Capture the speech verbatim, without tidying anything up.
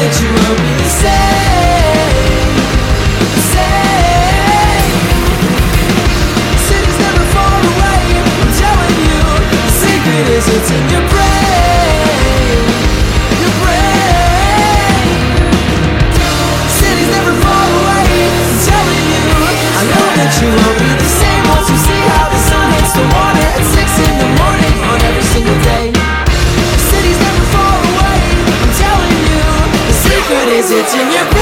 that you won't be the same, the same. City's never far away, I'm telling you. The secret is it's in your brain, your brain. City's never far away, I'm telling you. I know that you won't be the same once you see how the sun hits the water at six in the morning on every single day. The city's never far away, I'm telling you. The secret is it's in your brain.